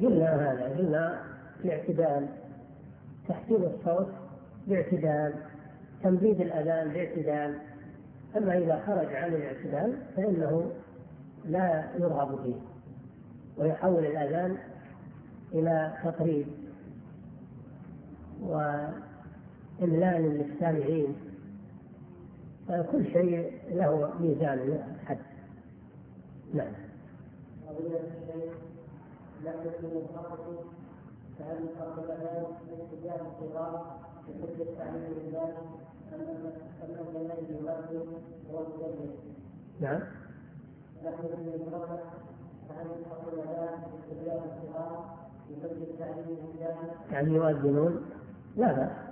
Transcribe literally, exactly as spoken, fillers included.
قلنا هذا، قلنا الاعتدال، تحسين الصوت باعتدال، تمديد الأذان باعتدال. أما إذا خرج عن الاعتدال فإنه لا يرغب فيه، ويحول الأذان إلى تقريب وإملال للسامعين. كل شيء له ميزان حد. نعم. فهل يقرب الأذان باتجاه الصغار بحجة التعليم لله أم الذي يؤذن والمدرس؟ نعم. نحن في المدرسة فهل يقرب الأذان باتجاه الصغار بحجة التعليم لله يعني يؤذنون؟ لا لا،